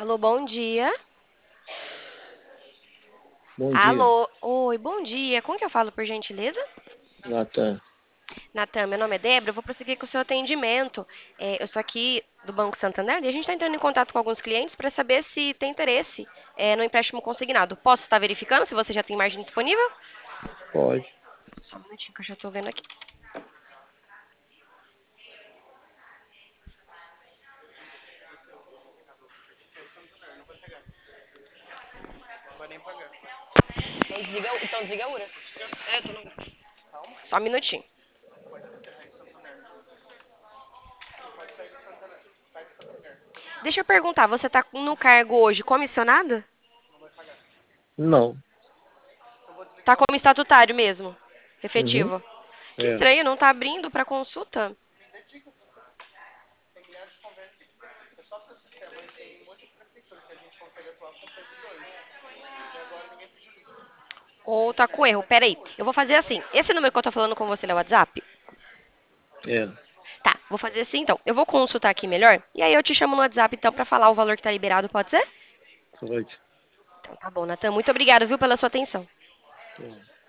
Alô, bom dia. Bom dia, Alô, oi, bom dia. Com que eu falo, por gentileza? Natan. Natan, meu nome é Débora, eu vou prosseguir com o seu atendimento. Eu sou aqui do Banco Santander e a gente está entrando em contato com alguns clientes para saber se tem interesse no empréstimo consignado. Posso estar verificando se você já tem margem disponível? Pode. Só um minutinho que eu já estou vendo aqui. Então desliga a URA. Só um minutinho. Deixa eu perguntar, você está no cargo hoje comissionado? Não. Está como estatutário mesmo? Uhum. Efetivo? Que É. estranho, não está abrindo para consulta? Ou tá com erro? Peraí, eu vou fazer assim. Esse número que eu tô falando com você é o WhatsApp? É. Tá, vou fazer assim então. Eu vou consultar aqui melhor. E aí eu te chamo no WhatsApp então pra falar o valor que tá liberado, pode ser? Pode. Então tá bom, Natan. Muito obrigada, viu, pela sua atenção. É.